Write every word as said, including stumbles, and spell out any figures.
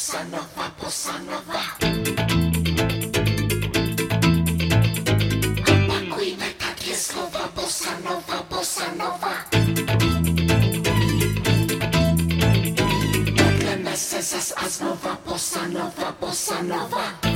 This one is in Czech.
bossa nova, bossa nova. Opakujme takie slova, bossa nova, bossa nova. Modleme se zas a znova, bossa nova, bossa nova.